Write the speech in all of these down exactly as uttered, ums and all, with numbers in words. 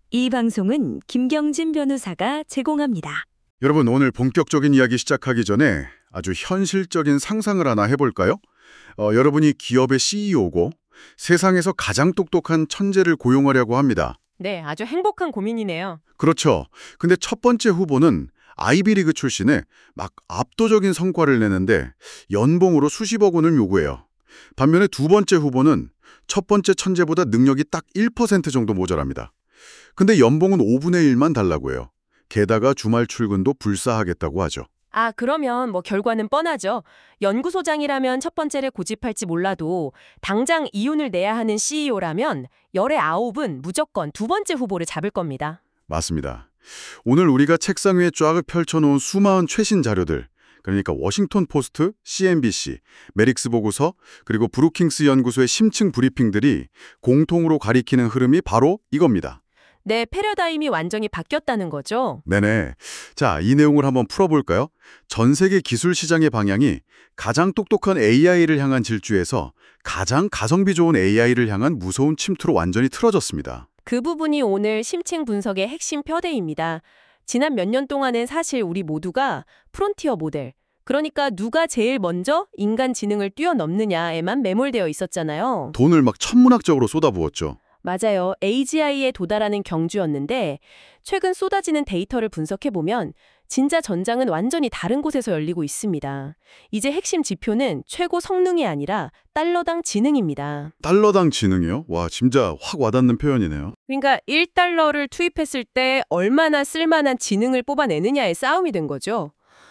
이 방송은 김경진 변호사가 제공합니다. 여러분, 오늘 본격적인 이야기 시작하기 전에 아주 현실적인 상상을 하나 해볼까요? 어, 여러분이 기업의 씨이오고 세상에서 가장 똑똑한 천재를 고용하려고 합니다. 네, 아주 행복한 고민이네요. 그렇죠. 근데 첫 번째 후보는 아이비리그 출신에 막 압도적인 성과를 내는데 연봉으로 수십억 원을 요구해요. 반면에 두 번째 후보는 첫 번째 천재보다 능력이 딱 일 퍼센트 정도 모자랍니다. 근데 연봉은 오분의 일만 달라고 해요. 게다가 주말 출근도 불사하겠다고 하죠. 아, 그러면 뭐 결과는 뻔하죠. 연구소장이라면 첫 번째를 고집할지 몰라도 당장 이윤을 내야 하는 씨이오라면 열의 아홉은 무조건 두 번째 후보를 잡을 겁니다. 맞습니다. 오늘 우리가 책상 위에 쫙 펼쳐놓은 수많은 최신 자료들, 그러니까 워싱턴 포스트, 씨엔비씨, 메릭스 보고서, 그리고 브루킹스 연구소의 심층 브리핑들이 공통으로 가리키는 흐름이 바로 이겁니다. 네, 패러다임이 완전히 바뀌었다는 거죠. 네네. 자, 이 내용을 한번 풀어볼까요? 전 세계 기술 시장의 방향이 가장 똑똑한 에이아이를 향한 질주에서 가장 가성비 좋은 에이아이를 향한 무서운 침투로 완전히 틀어졌습니다. 그 부분이 오늘 심층 분석의 핵심 뼈대입니다. 지난 몇 년 동안은 사실 우리 모두가 프론티어 모델, 그러니까 누가 제일 먼저 인간 지능을 뛰어넘느냐에만 매몰되어 있었잖아요. 돈을 막 천문학적으로 쏟아부었죠. 맞아요. 에이지아이에 도달하는 경주였는데 최근 쏟아지는 데이터를 분석해보면 진짜 전장은 완전히 다른 곳에서 열리고 있습니다. 이제 핵심 지표는 최고 성능이 아니라 달러당 지능입니다. 달러당 지능이요? 와, 진짜 확 와닿는 표현이네요. 그러니까 일 달러를 투입했을 때 얼마나 쓸만한 지능을 뽑아내느냐의 싸움이 된 거죠.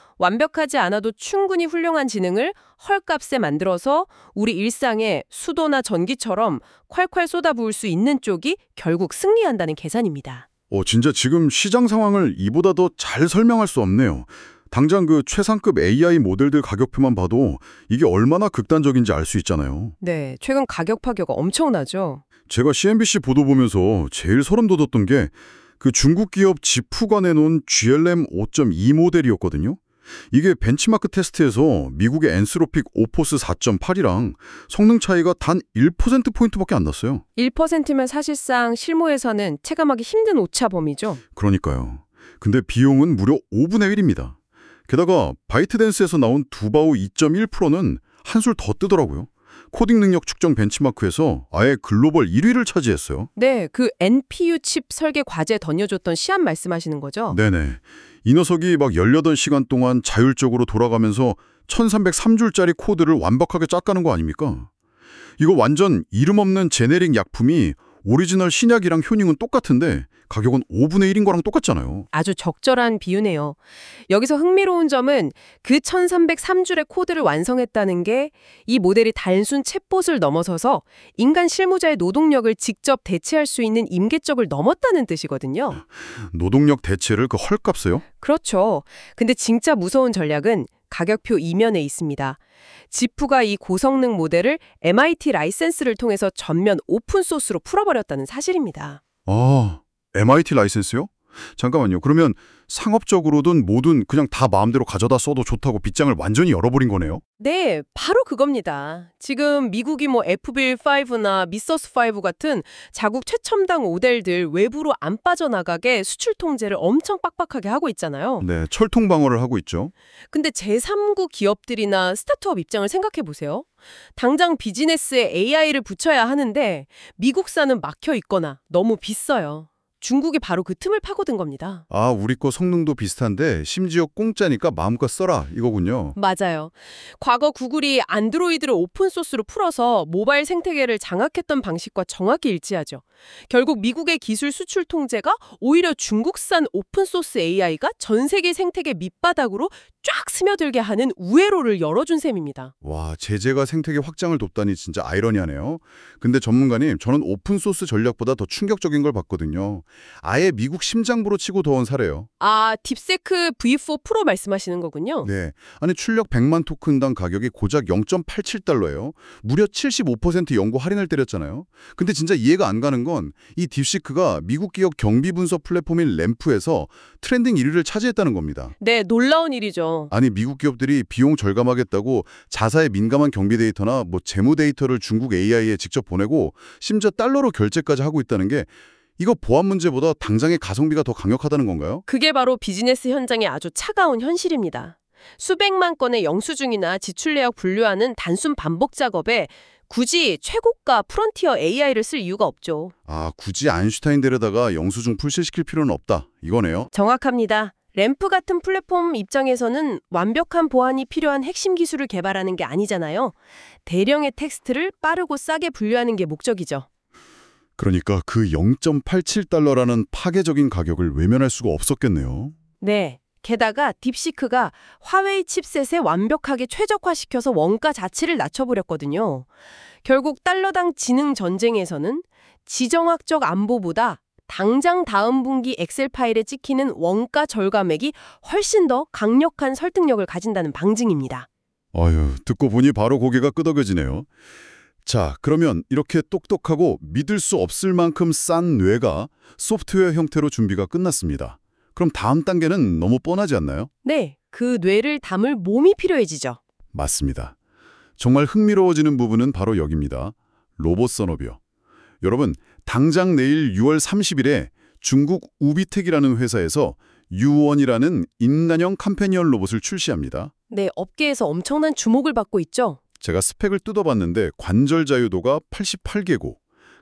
완벽하지 않아도 충분히 훌륭한 지능을 헐값에 만들어서 우리 일상에 수도나 전기처럼 콸콸 쏟아부을 수 있는 쪽이 결국 승리한다는 계산입니다. 어, 진짜 지금 시장 상황을 이보다 더 잘 설명할 수 없네요. 당장 그 최상급 에이아이 모델들 가격표만 봐도 이게 얼마나 극단적인지 알 수 있잖아요. 네, 최근 가격 파괴가 엄청나죠. 제가 씨엔비씨 보도 보면서 제일 소름 돋았던 게 그 중국 기업 지푸가 내놓은 지엘엠 오 점 이 모델이었거든요. 이게 벤치마크 테스트에서 미국의 엔스로픽 오포스 사 점 팔이랑 성능 차이가 단 일 퍼센트포인트밖에 안 났어요. 일 퍼센트면 사실상 실무에서는 체감하기 힘든 오차범위죠. 그러니까요. 근데 비용은 무려 오분의 일입니다. 게다가 바이트댄스에서 나온 두바우 이 점 일 프로는 한술 더 뜨더라고요. 코딩 능력 측정 벤치마크에서 아예 글로벌 일 위를 차지했어요. 네, 그 엔피유 칩 설계 과제 던져줬던 시안 말씀하시는 거죠? 네네. 이 녀석이 막 열여덟 시간 동안 자율적으로 돌아가면서 천삼백삼 줄짜리 코드를 완벽하게 짰다는 거 아닙니까? 이거 완전 이름 없는 제네릭 약품이 오리지널 신약이랑 효능은 똑같은데 가격은 오분의 일인 거랑 똑같잖아요. 아주 적절한 비유네요. 여기서 흥미로운 점은 그 천삼백삼 줄의 코드를 완성했다는 게 이 모델이 단순 챗봇을 넘어서서 인간 실무자의 노동력을 직접 대체할 수 있는 임계점을 넘었다는 뜻이거든요. 노동력 대체를 그 헐값에요? 그렇죠. 근데 진짜 무서운 전략은 가격표 이면에 있습니다. 지프가 이 고성능 모델을 엠아이티 라이센스를 통해서 전면 오픈소스로 풀어버렸다는 사실입니다. 아, 엠아이티 라이센스요? 잠깐만요. 그러면 상업적으로든 뭐든 그냥 다 마음대로 가져다 써도 좋다고 빗장을 완전히 열어버린 거네요? 네, 바로 그겁니다. 지금 미국이 뭐 에프빌 파이브나 미서스 파이브 같은 자국 최첨단 모델들 외부로 안 빠져나가게 수출 통제를 엄청 빡빡하게 하고 있잖아요. 네, 철통 방어를 하고 있죠. 근데 제삼국 기업들이나 스타트업 입장을 생각해 보세요. 당장 비즈니스에 에이아이를 붙여야 하는데 미국산은 막혀 있거나 너무 비싸요. 중국이 바로 그 틈을 파고든 겁니다. 아, 우리 거 성능도 비슷한데 심지어 공짜니까 마음껏 써라 이거군요. 맞아요. 과거 구글이 안드로이드를 오픈소스로 풀어서 모바일 생태계를 장악했던 방식과 정확히 일치하죠. 결국 미국의 기술 수출 통제가 오히려 중국산 오픈소스 에이아이가 전 세계 생태계 밑바닥으로 쫙 스며들게 하는 우회로를 열어준 셈입니다. 와, 제재가 생태계 확장을 돕다니 진짜 아이러니하네요. 근데 전문가님, 저는 오픈소스 전략보다 더 충격적인 걸 봤거든요. 아예 미국 심장부로 치고 더운 사례요. 아, 딥세크 브이 사 프로 말씀하시는 거군요. 네, 아니 출력 백만 토큰당 가격이 고작 영 점 팔칠 달러예요. 무려 칠십오 퍼센트 연구 할인을 때렸잖아요. 근데 진짜 이해가 안 가는 건 이 딥시크가 미국 기업 경비 분석 플랫폼인 램프에서 트렌딩 일 위를 차지했다는 겁니다. 네, 놀라운 일이죠. 아니 미국 기업들이 비용 절감하겠다고 자사의 민감한 경비 데이터나 뭐 재무 데이터를 중국 에이아이에 직접 보내고 심지어 달러로 결제까지 하고 있다는 게 이거 보안 문제보다 당장의 가성비가 더 강력하다는 건가요? 그게 바로 비즈니스 현장의 아주 차가운 현실입니다. 수백만 건의 영수증이나 지출 내역 분류하는 단순 반복 작업에 굳이 최고가 프론티어 에이아이를 쓸 이유가 없죠. 아, 굳이 아인슈타인 데려다가 영수증 풀칠시킬 필요는 없다. 이거네요. 정확합니다. 램프 같은 플랫폼 입장에서는 완벽한 보안이 필요한 핵심 기술을 개발하는 게 아니잖아요. 대량의 텍스트를 빠르고 싸게 분류하는 게 목적이죠. 그러니까 그 영 점 팔칠 달러라는 파괴적인 가격을 외면할 수가 없었겠네요. 네. 게다가 딥시크가 화웨이 칩셋에 완벽하게 최적화시켜서 원가 자체를 낮춰버렸거든요. 결국 달러당 지능 전쟁에서는 지정학적 안보보다 당장 다음 분기 엑셀 파일에 찍히는 원가 절감액이 훨씬 더 강력한 설득력을 가진다는 방증입니다. 아유, 듣고 보니 바로 고개가 끄덕여지네요. 자, 그러면 이렇게 똑똑하고 믿을 수 없을 만큼 싼 뇌가 소프트웨어 형태로 준비가 끝났습니다. 그럼 다음 단계는 너무 뻔하지 않나요? 네, 그 뇌를 담을 몸이 필요해지죠. 맞습니다. 정말 흥미로워지는 부분은 바로 여기입니다. 로봇 산업이요. 여러분, 당장 내일 유월 삼십일에 중국 우비텍이라는 회사에서 유원이라는 인간형 컴패니언 로봇을 출시합니다. 네, 업계에서 엄청난 주목을 받고 있죠. 제가 스펙을 뜯어봤는데 관절 자유도가 팔십팔 개고,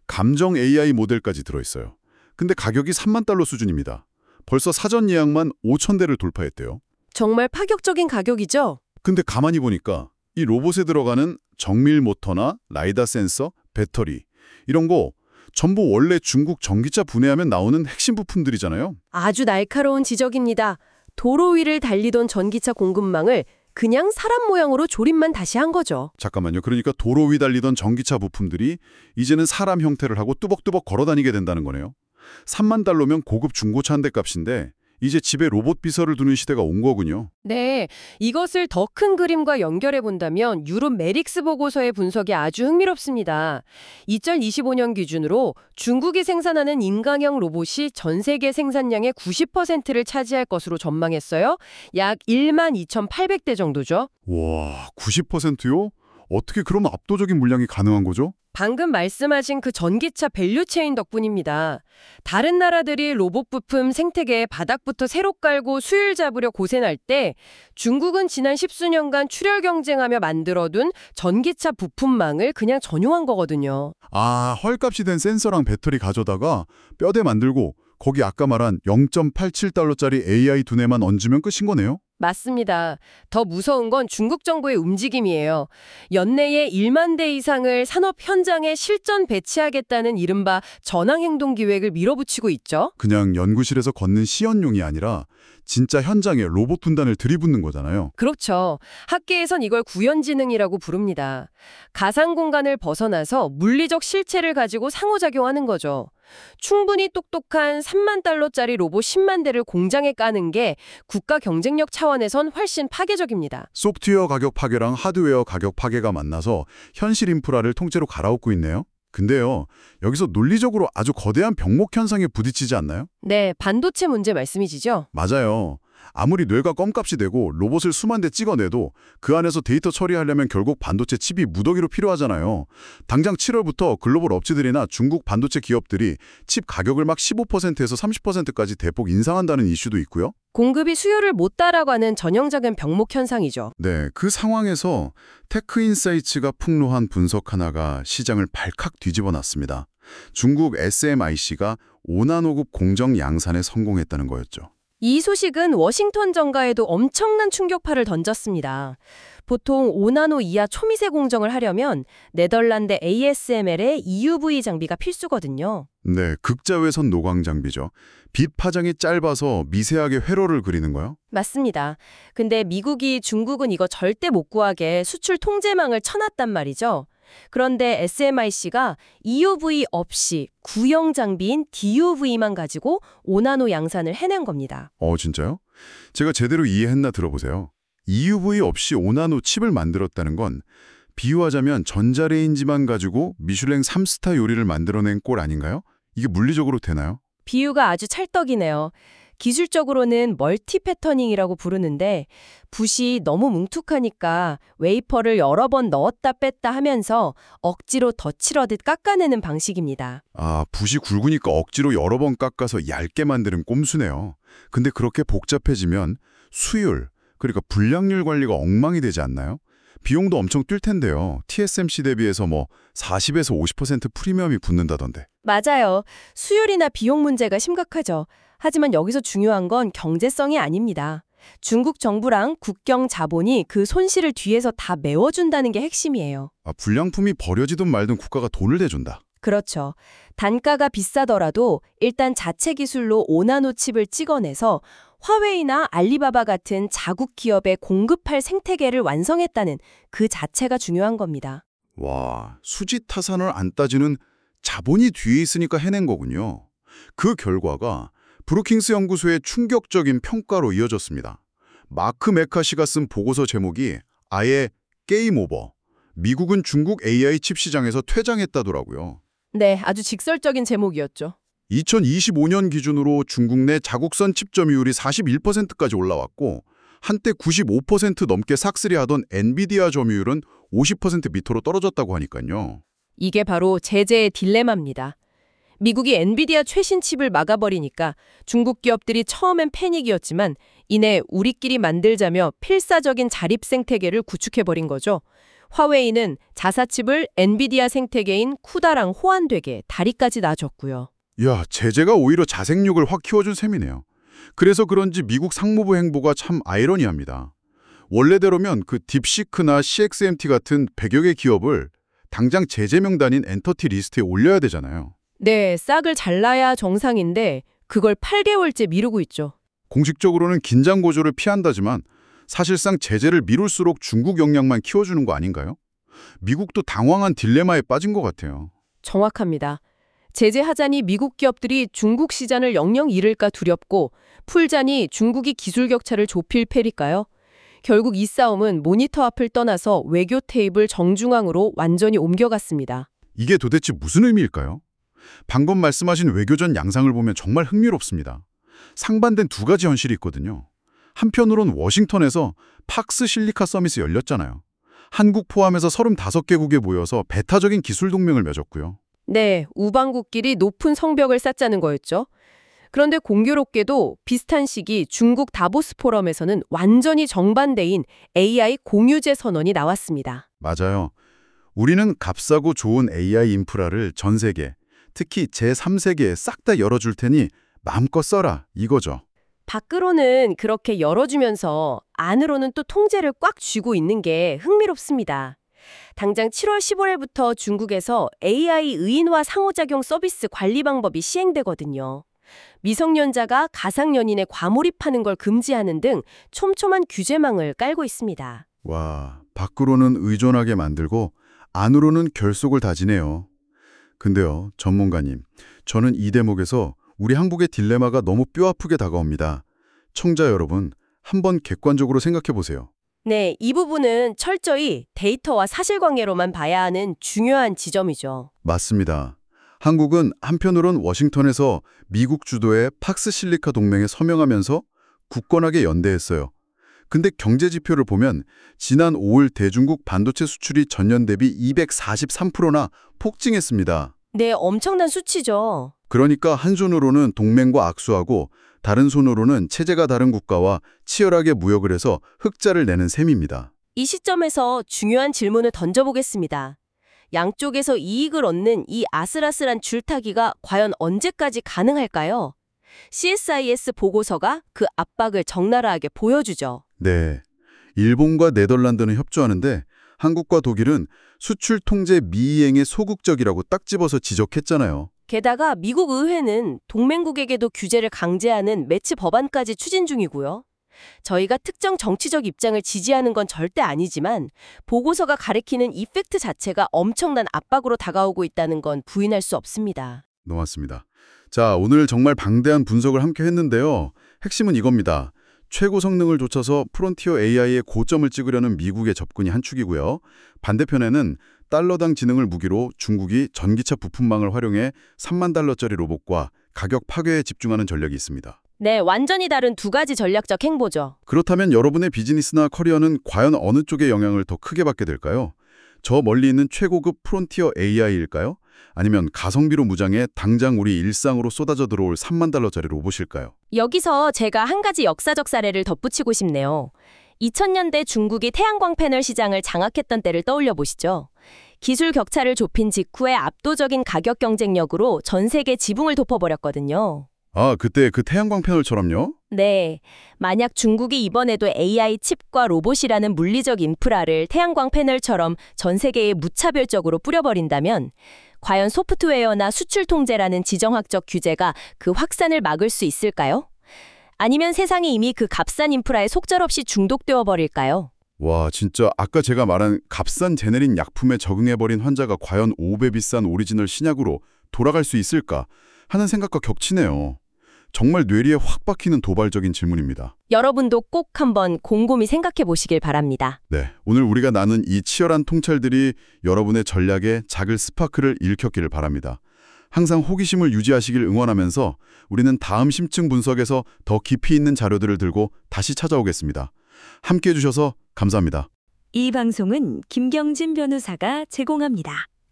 감정 에이아이 모델까지 들어있어요. 근데 가격이 삼만 달러 수준입니다. 벌써 사전 예약만 오천 대를 돌파했대요. 정말 파격적인 가격이죠. 근데 가만히 보니까 이 로봇에 들어가는 정밀 모터나 라이다 센서, 배터리 이런 거 전부 원래 중국 전기차 분해하면 나오는 핵심 부품들이잖아요. 아주 날카로운 지적입니다. 도로 위를 달리던 전기차 공급망을 그냥 사람 모양으로 조립만 다시 한 거죠. 잠깐만요. 그러니까 도로 위 달리던 전기차 부품들이 이제는 사람 형태를 하고 뚜벅뚜벅 걸어다니게 된다는 거네요. 삼만 달러면 고급 중고차 한 대 값인데 이제 집에 로봇 비서를 두는 시대가 온 거군요. 네, 이것을 더 큰 그림과 연결해 본다면 유럽 메릭스 보고서의 분석이 아주 흥미롭습니다. 이천이십오 년 기준으로 중국이 생산하는 인간형 로봇이 전 세계 생산량의 구십 퍼센트를 차지할 것으로 전망했어요. 약 만 이천팔백 대 정도죠. 와, 구십 퍼센트요? 어떻게 그런 압도적인 물량이 가능한 거죠? 방금 말씀하신 그 전기차 밸류체인 덕분입니다. 다른 나라들이 로봇 부품 생태계에 바닥부터 새로 깔고 수율 잡으려 고생할 때 중국은 지난 십수년간 출혈 경쟁하며 만들어둔 전기차 부품망을 그냥 전용한 거거든요. 아, 헐값이 된 센서랑 배터리 가져다가 뼈대 만들고 거기 아까 말한 영 점 팔칠 달러짜리 에이아이 두뇌만 얹으면 끝인 거네요? 맞습니다. 더 무서운 건 중국 정부의 움직임이에요. 연내에 일만 대 이상을 산업 현장에 실전 배치하겠다는 이른바 전황행동 기획을 밀어붙이고 있죠. 그냥 연구실에서 걷는 시연용이 아니라 진짜 현장에 로봇 분단을 들이붓는 거잖아요. 그렇죠. 학계에선 이걸 구현지능이라고 부릅니다. 가상 공간을 벗어나서 물리적 실체를 가지고 상호작용하는 거죠. 충분히 똑똑한 삼만 달러짜리 로봇 십만 대를 공장에 까는 게 국가 경쟁력 차원에선 훨씬 파괴적입니다. 소프트웨어 가격 파괴랑 하드웨어 가격 파괴가 만나서 현실 인프라를 통째로 갈아엎고 있네요. 근데요, 여기서 논리적으로 아주 거대한 병목 현상에 부딪히지 않나요? 네, 반도체 문제 말씀이시죠? 맞아요. 아무리 뇌가 껌값이 되고 로봇을 수만 대 찍어내도 그 안에서 데이터 처리하려면 결국 반도체 칩이 무더기로 필요하잖아요. 당장 칠월부터 글로벌 업체들이나 중국 반도체 기업들이 칩 가격을 막 십오 퍼센트에서 삼십 퍼센트까지 대폭 인상한다는 이슈도 있고요. 공급이 수요를 못 따라가는 전형적인 병목 현상이죠. 네, 그 상황에서 테크인사이츠가 폭로한 분석 하나가 시장을 발칵 뒤집어 놨습니다. 중국 에스엠아이씨가 오 나노급 공정 양산에 성공했다는 거였죠. 이 소식은 워싱턴 정가에도 엄청난 충격파를 던졌습니다. 보통 오 나노 이하 초미세 공정을 하려면 네덜란드 에이에스엠엘의 이유브이 장비가 필수거든요. 네, 극자외선 노광 장비죠. 빛 파장이 짧아서 미세하게 회로를 그리는 거요? 맞습니다. 근데 미국이 중국은 이거 절대 못 구하게 수출 통제망을 쳐놨단 말이죠. 그런데 에스엠아이씨가 이유브이 없이 구형 장비인 디유브이만 가지고 오 나노 양산을 해낸 겁니다. 어, 진짜요? 제가 제대로 이해했나 들어보세요. 이유브이 없이 오 나노 칩을 만들었다는 건 비유하자면 전자레인지만 가지고 미슐랭 삼 스타 요리를 만들어낸 꼴 아닌가요? 이게 물리적으로 되나요? 비유가 아주 찰떡이네요. 기술적으로는 멀티 패터닝이라고 부르는데 붓이 너무 뭉툭하니까 웨이퍼를 여러 번 넣었다 뺐다 하면서 억지로 덧칠하듯 깎아내는 방식입니다. 아, 붓이 굵으니까 억지로 여러 번 깎아서 얇게 만드는 꼼수네요. 근데 그렇게 복잡해지면 수율, 그러니까 불량률 관리가 엉망이 되지 않나요? 비용도 엄청 뛸 텐데요. 티에스엠씨 대비해서 뭐 사십에서 오십 퍼센트 프리미엄이 붙는다던데. 맞아요. 수율이나 비용 문제가 심각하죠. 하지만 여기서 중요한 건 경제성이 아닙니다. 중국 정부랑 국경 자본이 그 손실을 뒤에서 다 메워준다는 게 핵심이에요. 아, 불량품이 버려지든 말든 국가가 돈을 대준다. 그렇죠. 단가가 비싸더라도 일단 자체 기술로 오 나노 칩을 찍어내서 화웨이나 알리바바 같은 자국 기업에 공급할 생태계를 완성했다는 그 자체가 중요한 겁니다. 와, 수지 타산을 안 따지는 자본이 뒤에 있으니까 해낸 거군요. 그 결과가 브루킹스 연구소의 충격적인 평가로 이어졌습니다. 마크 메카시가 쓴 보고서 제목이 아예 게임 오버. 미국은 중국 에이아이 칩 시장에서 퇴장했다더라고요. 네, 아주 직설적인 제목이었죠. 이천이십오 년 기준으로 중국 내 자국산 칩 점유율이 사십일 퍼센트까지 올라왔고 한때 구십오 퍼센트 넘게 삭슬이 하던 엔비디아 점유율은 오십 퍼센트 밑으로 떨어졌다고 하니까요. 이게 바로 제재의 딜레마입니다. 미국이 엔비디아 최신 칩을 막아버리니까 중국 기업들이 처음엔 패닉이었지만 이내 우리끼리 만들자며 필사적인 자립 생태계를 구축해버린 거죠. 화웨이는 자사칩을 엔비디아 생태계인 쿠다랑 호환되게 다리까지 놔줬고요. 이야, 제재가 오히려 자생력을 확 키워준 셈이네요. 그래서 그런지 미국 상무부 행보가 참 아이러니합니다. 원래대로면 그 딥시크나 씨엑스엠티 같은 백여 개 기업을 당장 제재 명단인 엔터티 리스트에 올려야 되잖아요. 네, 싹을 잘라야 정상인데 그걸 팔 개월째 미루고 있죠. 공식적으로는 긴장 고조를 피한다지만 사실상 제재를 미룰수록 중국 역량만 키워주는 거 아닌가요? 미국도 당황한 딜레마에 빠진 것 같아요. 정확합니다. 제재하자니 미국 기업들이 중국 시장을 영영 잃을까 두렵고 풀자니 중국이 기술 격차를 좁힐 패릴까요? 결국 이 싸움은 모니터 앞을 떠나서 외교 테이블 정중앙으로 완전히 옮겨갔습니다. 이게 도대체 무슨 의미일까요? 방금 말씀하신 외교전 양상을 보면 정말 흥미롭습니다. 상반된 두 가지 현실이 있거든요. 한편으론 워싱턴에서 팍스 실리카 서밋이 열렸잖아요. 한국 포함해서 서른다섯 개국에 모여서 배타적인 기술 동맹을 맺었고요. 네, 우방국끼리 높은 성벽을 쌓자는 거였죠. 그런데 공교롭게도 비슷한 시기 중국 다보스 포럼에서는 완전히 정반대인 에이아이 공유제 선언이 나왔습니다. 맞아요. 우리는 값싸고 좋은 에이아이 인프라를 전 세계, 특히 제삼 세계에 싹 다 열어줄 테니 마음껏 써라 이거죠. 밖으로는 그렇게 열어주면서 안으로는 또 통제를 꽉 쥐고 있는 게 흥미롭습니다. 당장 칠월 십오일부터 중국에서 에이아이 의인화 상호작용 서비스 관리 방법이 시행되거든요. 미성년자가 가상연인에 과몰입하는 걸 금지하는 등 촘촘한 규제망을 깔고 있습니다. 와, 밖으로는 의존하게 만들고 안으로는 결속을 다지네요. 근데요, 전문가님, 저는 이 대목에서 우리 한국의 딜레마가 너무 뼈아프게 다가옵니다. 청자 여러분, 한번 객관적으로 생각해 보세요. 네, 이 부분은 철저히 데이터와 사실관계로만 봐야 하는 중요한 지점이죠. 맞습니다. 한국은 한편으론 워싱턴에서 미국 주도의 팍스 실리카 동맹에 서명하면서 굳건하게 연대했어요. 근데 경제 지표를 보면 지난 오월 대중국 반도체 수출이 전년 대비 이백사십삼 퍼센트나 폭증했습니다. 네, 엄청난 수치죠. 그러니까 한 손으로는 동맹과 악수하고 다른 손으로는 체제가 다른 국가와 치열하게 무역을 해서 흑자를 내는 셈입니다. 이 시점에서 중요한 질문을 던져보겠습니다. 양쪽에서 이익을 얻는 이 아슬아슬한 줄타기가 과연 언제까지 가능할까요? 씨에스아이에스 보고서가 그 압박을 적나라하게 보여주죠. 네, 일본과 네덜란드는 협조하는데 한국과 독일은 수출 통제 미이행에 소극적이라고 딱 집어서 지적했잖아요. 게다가 미국 의회는 동맹국에게도 규제를 강제하는 매치 법안까지 추진 중이고요. 저희가 특정 정치적 입장을 지지하는 건 절대 아니지만 보고서가 가리키는 이펙트 자체가 엄청난 압박으로 다가오고 있다는 건 부인할 수 없습니다. 고맙습니다. 자, 오늘 정말 방대한 분석을 함께 했는데요. 핵심은 이겁니다. 최고 성능을 좇아서 프론티어 에이아이의 고점을 찍으려는 미국의 접근이 한 축이고요. 반대편에는 달러당 지능을 무기로 중국이 전기차 부품망을 활용해 삼만 달러짜리 로봇과 가격 파괴에 집중하는 전략이 있습니다. 네, 완전히 다른 두 가지 전략적 행보죠. 그렇다면 여러분의 비즈니스나 커리어는 과연 어느 쪽에 영향을 더 크게 받게 될까요? 저 멀리 있는 최고급 프론티어 에이아이일까요? 아니면 가성비로 무장해 당장 우리 일상으로 쏟아져 들어올 삼만 달러짜리 로봇일까요? 여기서 제가 한 가지 역사적 사례를 덧붙이고 싶네요. 이천 년대 중국이 태양광 패널 시장을 장악했던 때를 떠올려 보시죠. 기술 격차를 좁힌 직후에 압도적인 가격 경쟁력으로 전 세계 지붕을 덮어버렸거든요. 아, 그때 그 태양광 패널처럼요? 네, 만약 중국이 이번에도 에이아이 칩과 로봇이라는 물리적 인프라를 태양광 패널처럼 전 세계에 무차별적으로 뿌려버린다면 과연 소프트웨어나 수출 통제라는 지정학적 규제가 그 확산을 막을 수 있을까요? 아니면 세상이 이미 그 값싼 인프라에 속절없이 중독되어 버릴까요? 와, 진짜 아까 제가 말한 값싼 제네린 약품에 적응해버린 환자가 과연 오 배 비싼 오리지널 신약으로 돌아갈 수 있을까 하는 생각과 겹치네요. 정말 뇌리에 확 박히는 도발적인 질문입니다. 여러분도 꼭 한번 곰곰이 생각해 보시길 바랍니다. 네, 오늘 우리가 나눈 이 치열한 통찰들이 여러분의 전략에 작은 스파크를 일으켰기를 바랍니다. 항상 호기심을 유지하시길 응원하면서 우리는 다음 심층 분석에서 더 깊이 있는 자료들을 들고 다시 찾아오겠습니다. 함께해 주셔서 감사합니다. 이 방송은 김경진 변호사가 제공합니다.